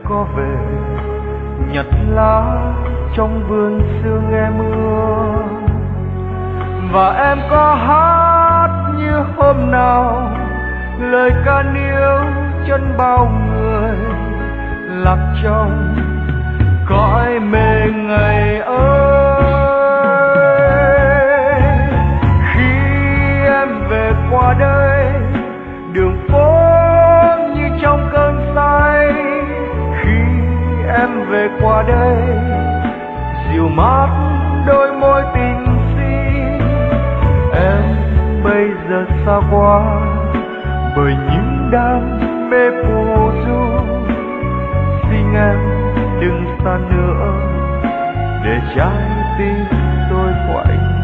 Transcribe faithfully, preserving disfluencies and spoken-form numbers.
có về nhặt lá trong vườn xưa nghe mưa, và em có hát như hôm nào lời ca níu chân bao người lạc trong cõi mê ngày ơi. Khi em về qua đây đường phố như trong cơn say, khi em về qua đây dịu mát đôi môi tình si. Em bây giờ xa quá bởi những đam mê phù du, xin em đừng xa nữa để trái tim tôi quạnh.